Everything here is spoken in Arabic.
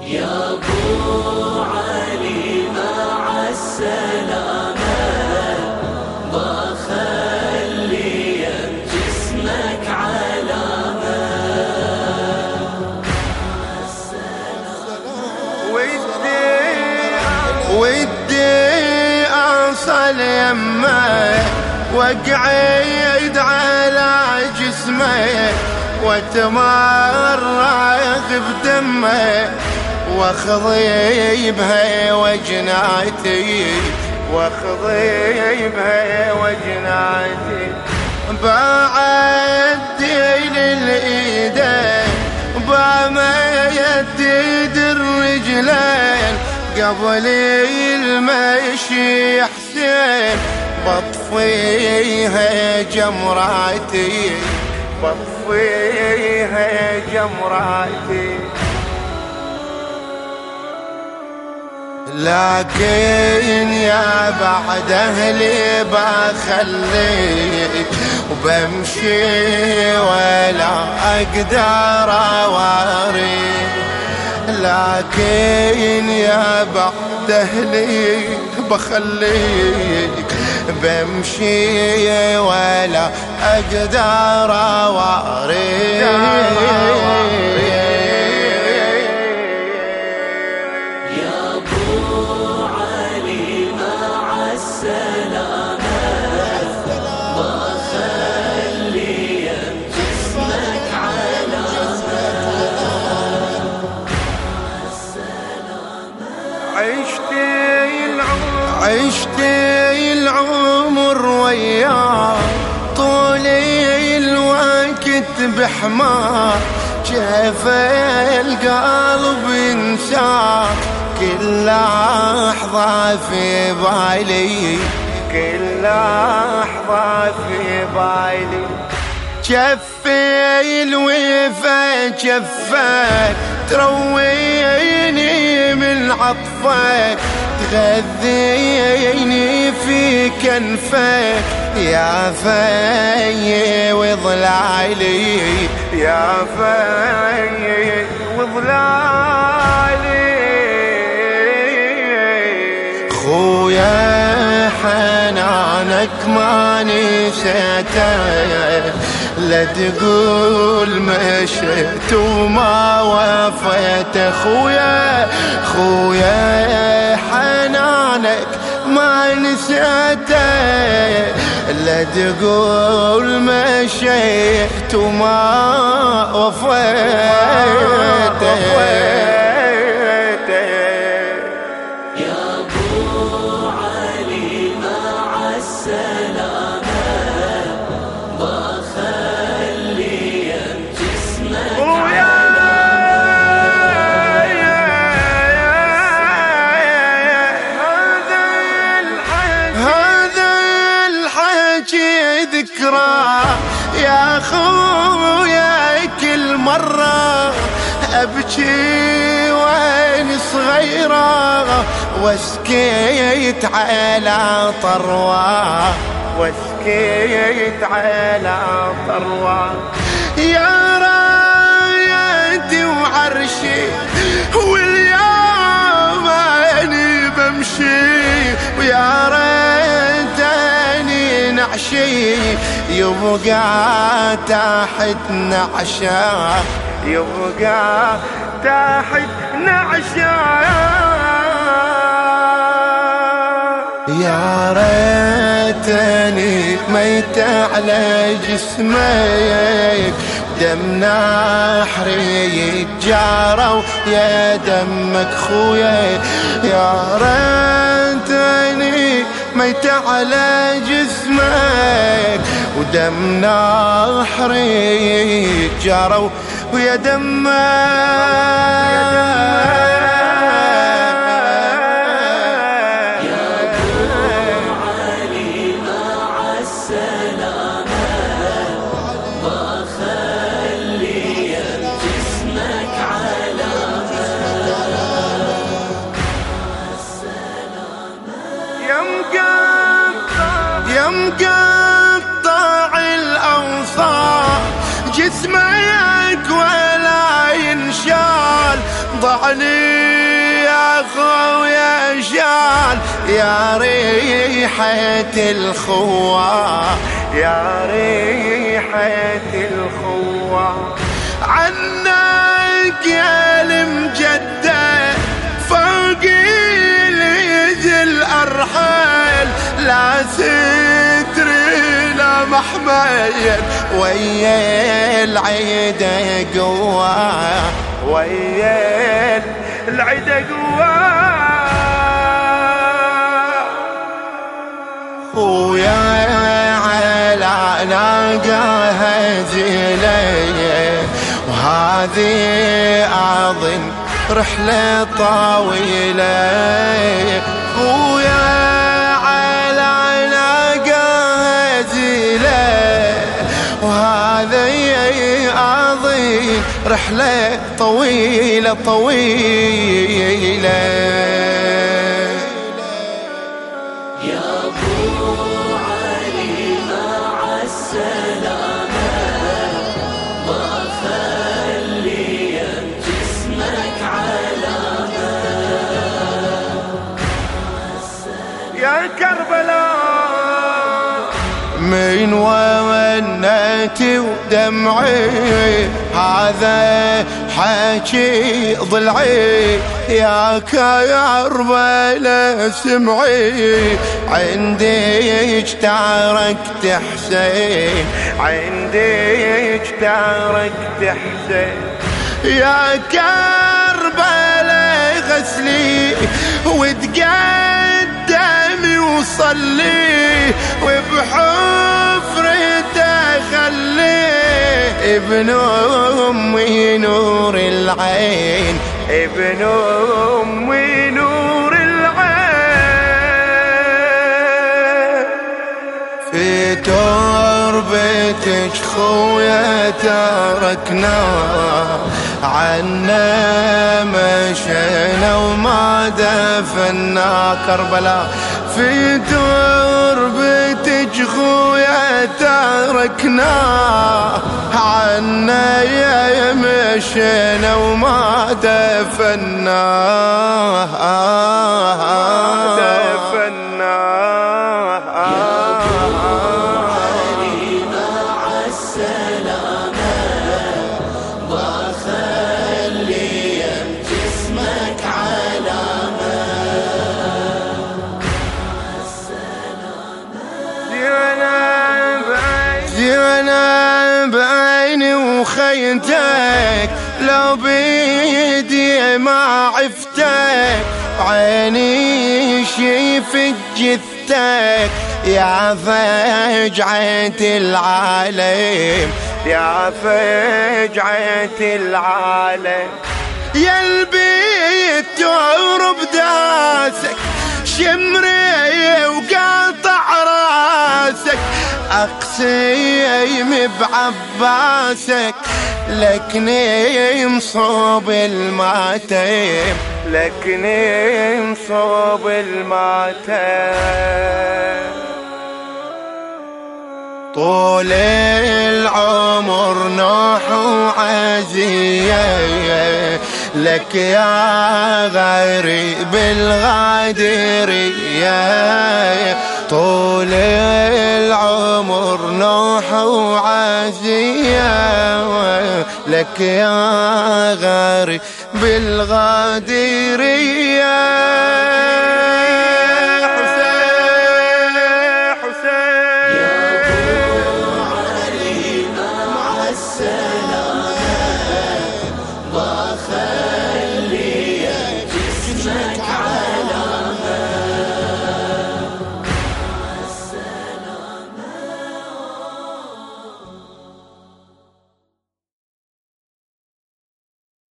يا أبو علي مع السلامة، بخلي جسمك علامة. ودي أوصل يمه واقعد على جسمه واتمرغ بدمه واخضي بها وجناتي، واخضي بها وجناتي. بعدي للايدين بميدد الرجلين قبل المشي حسين بطفيها جمراتي، بطفيها جمراتي. لكن يا بعد أهلي بخليك وبمشي ولا أقدر أواريك. لكن يا بعد أهلي بخليك بمشي ولا أقدر أواريك. عشتي العمر وياه طول الوقت بحماه، كيف القلب ينساه كل لحظة في بالي، كل لحظة في بالي. جفي الوفا جفك ترويني من عطفك، تغذيني في كنفك يا في وظلالي، يا في وظلالي. خويا حنانك ما نسيته، لا تقول مشيت وما وفيت. خويا خويا حنانك ما نسيته، لا تقول مشيت وما وفيت. يا أبو علي مع السلامة، بخلي جسمك هذا الحكي ذكرى يا خويا كل مرة أبكي وين صغيرة واسكيت على طروة، واسكيت على طروة. يا رايتي وعرشي واليوم أني بمشي، ويا ريتني نعشي يبقى تحت نعشة، يبقى تحت نعشة. يا ريتني ميت على جسمك دم نحري يتجارى يا دمك خويا. يا ريتني ميت على جسمك ودم نحري يتجارى ويا دمك. يا مقطع الأوصاف جسمك ولا ينشال ضعني يا خويا شال يا ريحة الخوة يا ريحة الخوة عنك يا المجدة فوق الأرحال لا ستر لا محمية ويا العيدة قوة ويا العيدة قوة ويا على ناقة زلية وهذه أظن رحلة طويلة ويا على ناقة زلية وهذه أظن رحلة طويلة طويلة يا أبو علي مع السلامة ما خلي جسمك علامة يا كربلاء من ونتي ودمعي هذا حكي ضلعي يا كربلاء سمعي عندك تاركت حسين عندك تاركت حسين يا كربلاء غسلي وتقدمي وصلي وبحفرته خلي ابن أمي نور العين ابن أمي نور العين في تربتك خويا تركنا عنا مشينا وما دفنا كربلاء في تربتك خويا تركنا عنا يا مشينا وما دفنا أنا بعيني وخينتك لو بيدي ما عفتك عيني شيفك جثتك يا فجعة العالم يا فجعة العالم يا البيت تعرب داسك شمري وقاطع راسك أقسيم بعباسك لكني مصوب الماتم لكني مصوب الماتم طول العمر نوح وعزية لك يا غريب الغادرية طول العمر نوح وعزية لك يا غريب الغادرية